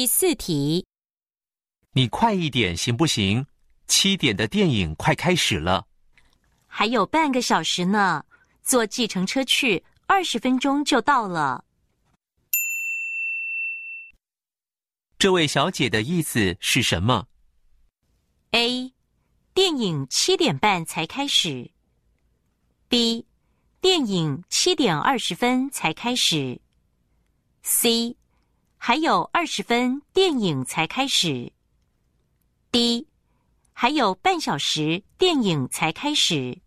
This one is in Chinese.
第4题， 你快一点行不行？7点的电影快开始了。 还有半个小时呢，坐计程车去20分钟就到了。 这位小姐的意思是什么？ A. 电影7点半才开始。 B. 电影7点20分才开始。 C. 还有20分电影才开始。 D. 还有半小时电影才开始。